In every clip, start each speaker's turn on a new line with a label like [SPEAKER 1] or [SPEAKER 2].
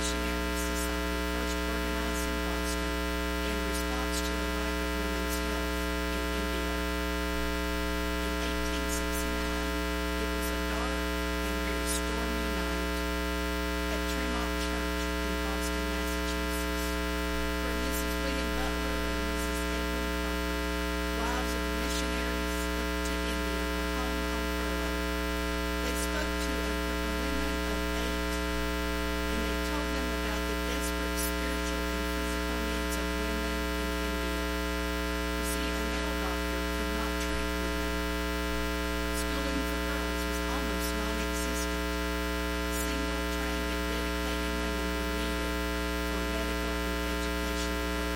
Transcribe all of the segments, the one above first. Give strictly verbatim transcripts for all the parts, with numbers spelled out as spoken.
[SPEAKER 1] Missionary Society first organized in Boston in response to a lack of women's health in India. In eighteen sixty-nine, it was a dark and very stormy night at Tremont Church in Boston, Massachusetts, where Missus William Butler and Missus Edwin Crocker, wives of the missionaries to India, were home on furlough. They spoke to a group of women of eight, and they told them about the desperate spiritual and physical needs of women in India. You see, a male doctor could not treat women. Schooling for girls was almost non-existent. Single, trained, and dedicated women were needed for medical and educational work.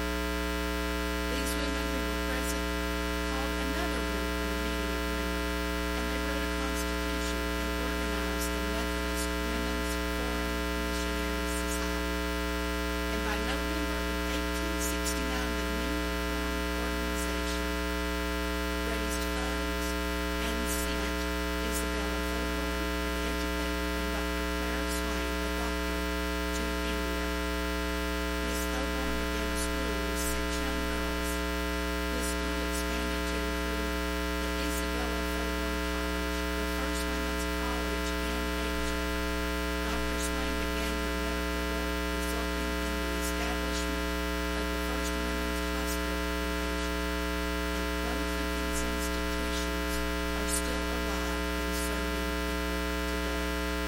[SPEAKER 1] These women who were present called another women, a meeting of women, and they wrote a constitution and organized the Methodist Women's Foreign Missionary Society. And by November of eighteen sixty-nine, the newly formed organization raised funds and sent Isabella Thoburn, an educator, and Doctor Clara Swain, a doctor, to India. Miss Thoburn began a school with six young girls. This school expanded to include the Isabella Thoburn College, the first women's college in Asia. Doctor Swain began her medical work, resulting in the establishment of the first women's hospital in Asia. And both of these institutions are still alive and serving people today.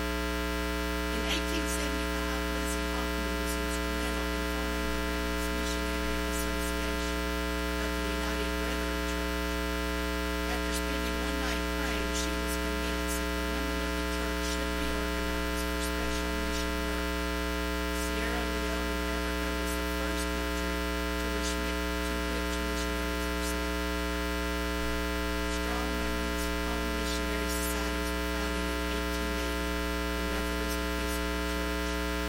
[SPEAKER 1] In eighteen seventy-five, Lizzie Hoffman was instrumental in forming the Women's Missionary Association of the United Brethren Church. After spending one night praying, she was convinced that the women of the church should be organized for special mission work. Sierra Leone in Africa was the first country to which, to which missionaries were sent. Strong women's home missionary societies were founded in eighteen eighty, the Methodist Episcopal Church.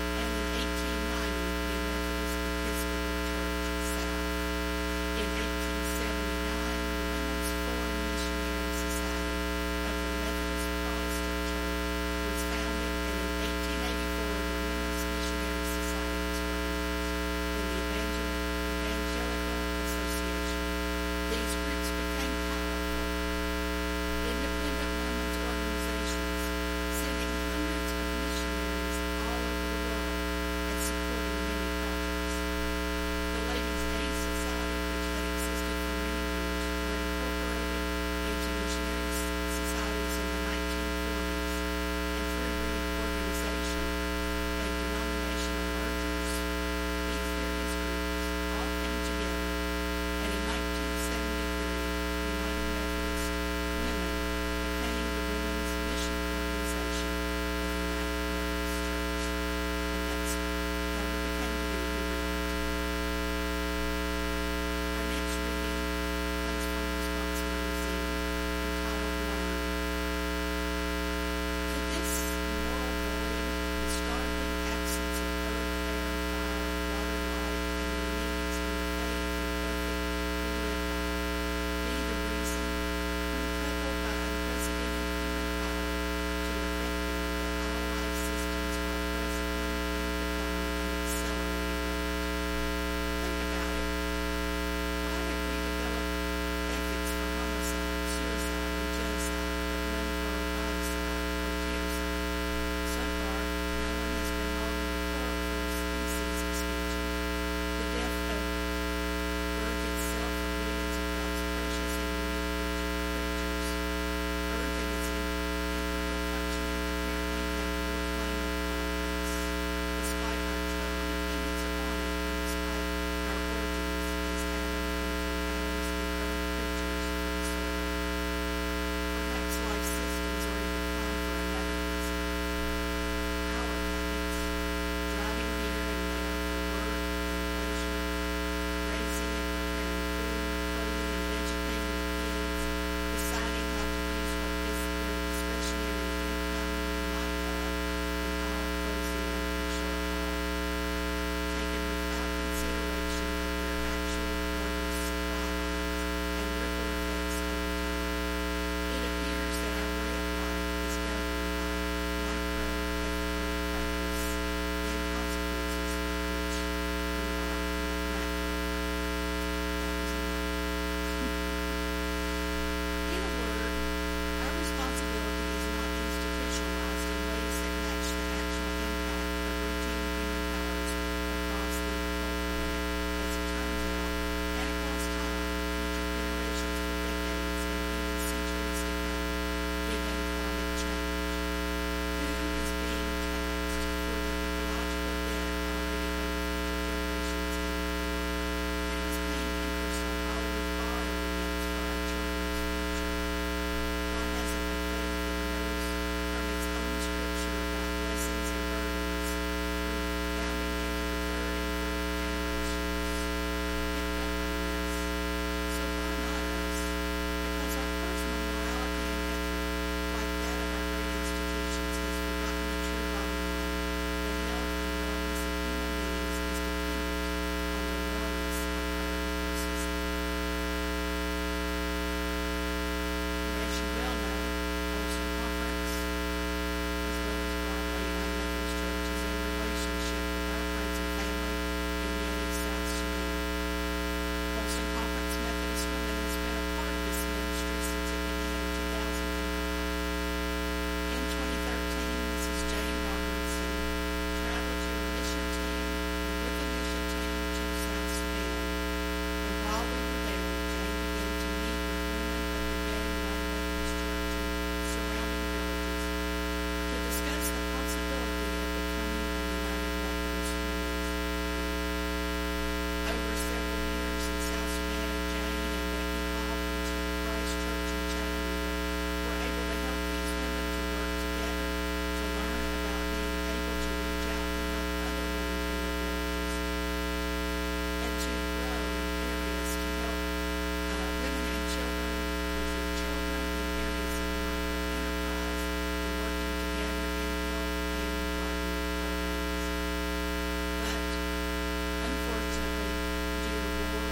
[SPEAKER 1] for several years in South Sudan. Jane and Becky Hall from Ch- Christ Church in Chattanooga were able to help these women to work together to learn about being able to reach out to help other women in their villages and to grow in areas to help uh, women and children with their children in areas of micro enterprise and working together in health and environment programs. But unfortunately, due to war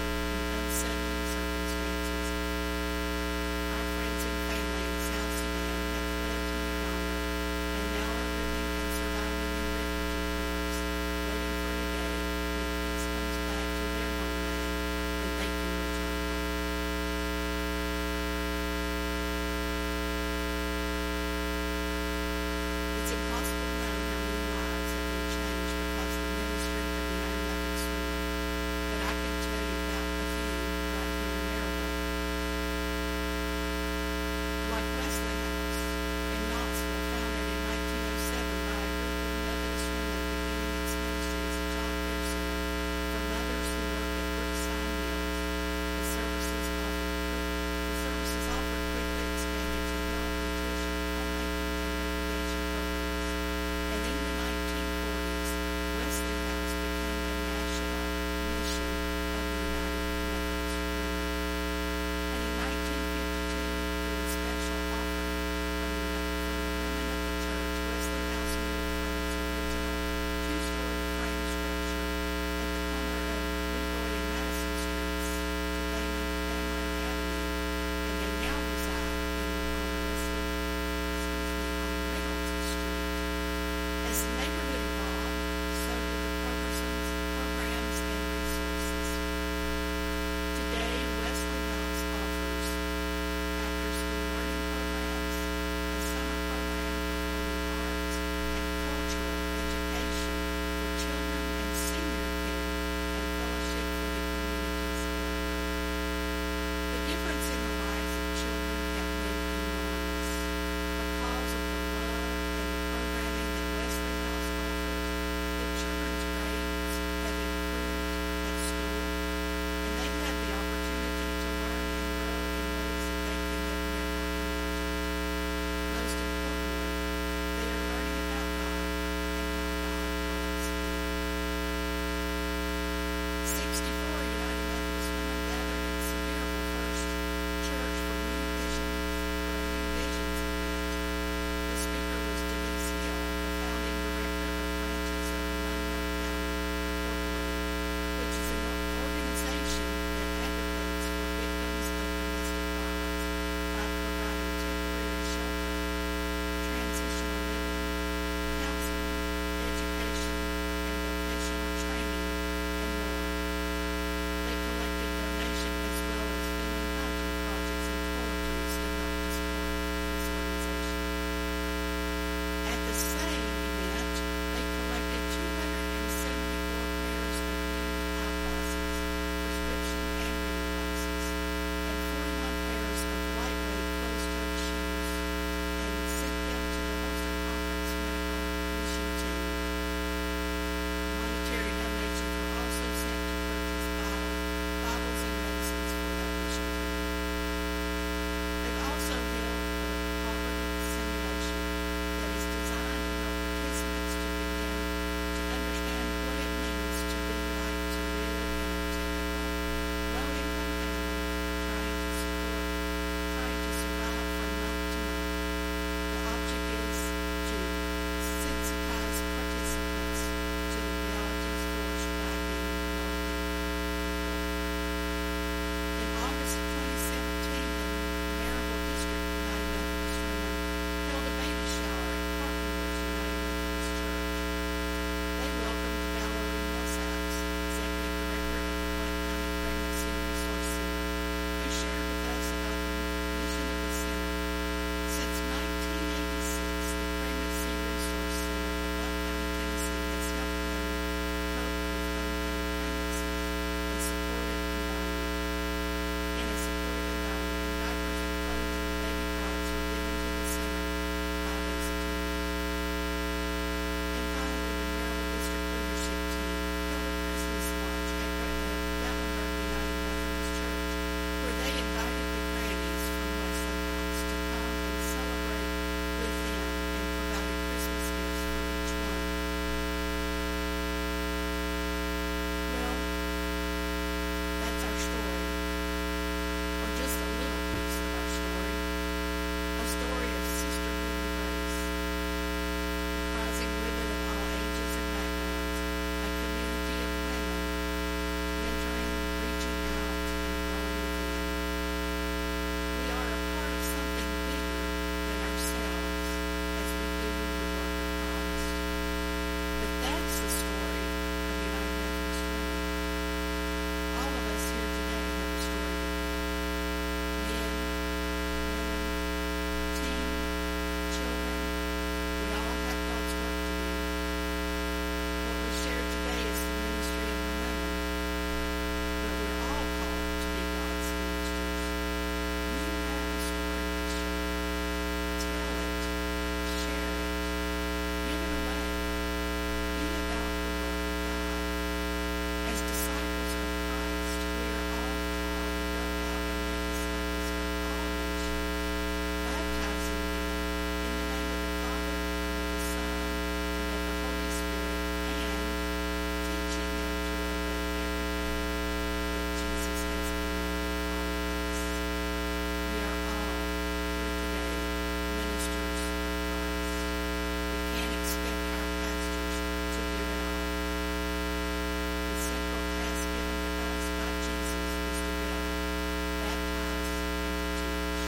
[SPEAKER 1] As disciples of Christ, we are all called to go out and make disciples of all nations, baptizing them in the name of the Father, and of the Son, and of the Holy Spirit, and teaching them to obey everything that Jesus has commanded all of us. We are all, here today, ministers of Christ. We can't expect our pastors to do it all. The central task given to us by Jesus is to go, baptize, and to teach.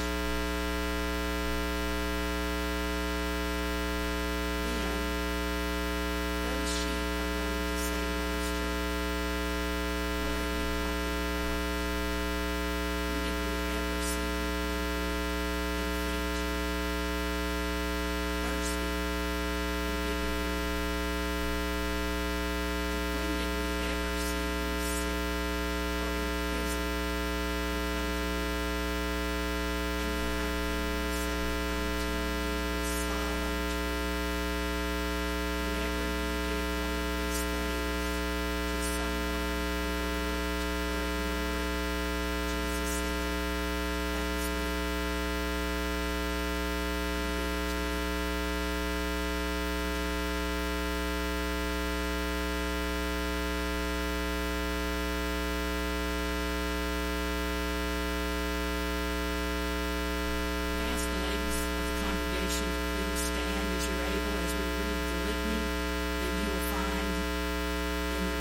[SPEAKER 1] Then, those sheep are going to say, Master, what are you talking about? When did we ever see you hungry and feed you, thirsty and give you drink? And when did we ever see you sick or in prison and come to you? And then our King will say, I'm telling you the solemn truth. Whenever you did one of these things to someone overlooked or ignored, Jesus said, that was me. You did it to me. I ask the ladies of the congregation to